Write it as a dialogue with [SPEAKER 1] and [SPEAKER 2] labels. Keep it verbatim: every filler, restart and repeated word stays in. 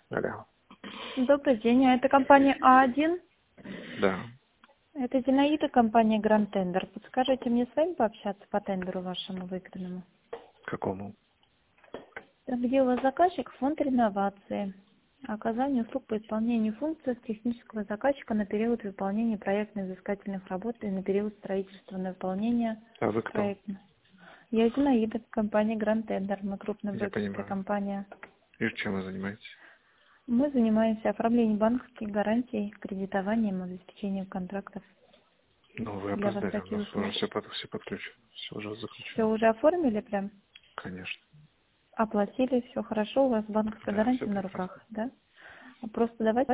[SPEAKER 1] Алло.
[SPEAKER 2] Добрый день, а это компания А один?
[SPEAKER 1] Да.
[SPEAKER 2] Это Зинаида, компания Grand Tender. Подскажите мне с вами пообщаться по тендеру вашему выигранному?
[SPEAKER 1] Какому?
[SPEAKER 2] Там, где у вас заказчик, фонд реновации. Оказание услуг по исполнению функций технического заказчика на период выполнения проектно-изыскательных работ и на период строительства на выполнение
[SPEAKER 1] А вы кто?
[SPEAKER 2] проекта. Я Зинаида, компания Grand Tender. Мы крупная
[SPEAKER 1] Я
[SPEAKER 2] брокерская
[SPEAKER 1] понимаю.
[SPEAKER 2] компания.
[SPEAKER 1] И чем вы занимаетесь?
[SPEAKER 2] Мы занимаемся оформлением банковских гарантий, кредитованием, обеспечением контрактов.
[SPEAKER 1] Ну, вы
[SPEAKER 2] Для вас
[SPEAKER 1] опоздали, у
[SPEAKER 2] такие
[SPEAKER 1] нас уже
[SPEAKER 2] услуги.
[SPEAKER 1] все, под, все подключено. Все уже
[SPEAKER 2] Все
[SPEAKER 1] заключено.
[SPEAKER 2] уже оформили прям?
[SPEAKER 1] Конечно.
[SPEAKER 2] Оплатили, все хорошо, у вас банковская
[SPEAKER 1] Да, все
[SPEAKER 2] гарантия на
[SPEAKER 1] прекрасно.
[SPEAKER 2] руках, да? Просто давайте